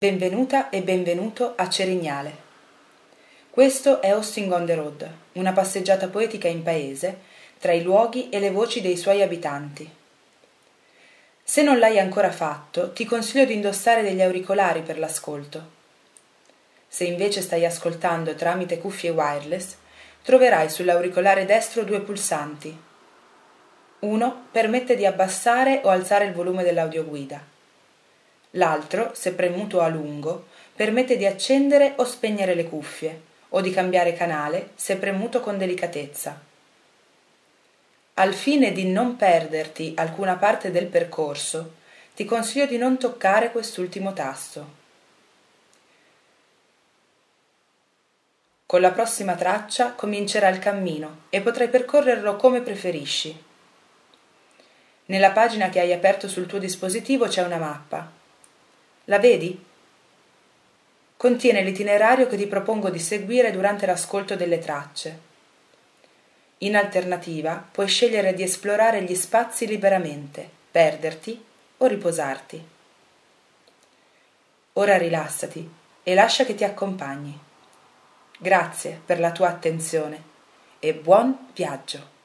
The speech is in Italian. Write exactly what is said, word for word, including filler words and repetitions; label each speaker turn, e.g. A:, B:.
A: Benvenuta e benvenuto a Cerignale. Questo è Hosting on the Road, una passeggiata poetica in paese, tra i luoghi e le voci dei suoi abitanti. Se non l'hai ancora fatto, ti consiglio di indossare degli auricolari per l'ascolto. Se invece stai ascoltando tramite cuffie wireless, troverai sull'auricolare destro due pulsanti. Uno permette di abbassare o alzare il volume dell'audioguida. L'altro, se premuto a lungo, permette di accendere o spegnere le cuffie, o di cambiare canale se premuto con delicatezza. Al fine di non perderti alcuna parte del percorso, ti consiglio di non toccare quest'ultimo tasto. Con la prossima traccia comincerà il cammino e potrai percorrerlo come preferisci. Nella pagina che hai aperto sul tuo dispositivo c'è una mappa. La vedi? Contiene l'itinerario che ti propongo di seguire durante l'ascolto delle tracce. In alternativa, puoi scegliere di esplorare gli spazi liberamente, perderti o riposarti. Ora rilassati e lascia che ti accompagni. Grazie per la tua attenzione e buon viaggio!